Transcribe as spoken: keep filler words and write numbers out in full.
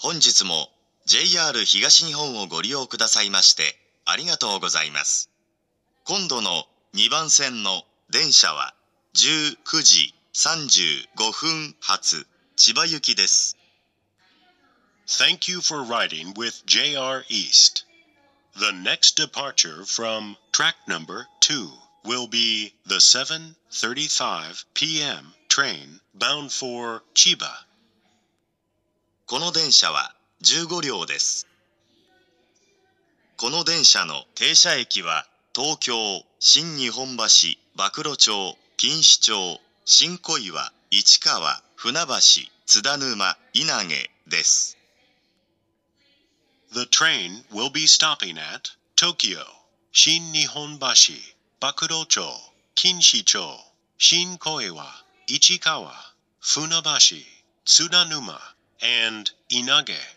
本日も ジェイアール 東日本をご利用くださいましてありがとうございます。今度のにばん線の電車はじゅうくじさんじゅうごふん発千葉行きです。 Thank you for riding with ジェイアール East. The next departure from track number two will be the seven thirty-five p m train bound for Chiba. この電車はじゅうごりょうです。この電車の停車駅は東京、新日本橋、馬喰町、錦糸町、新小岩、市川、船橋、津田沼、稲毛です。 The train will be stopping at Tokyo, 新日本橋、馬喰町、錦糸町、新小岩、市川、船橋、津田沼 and Inage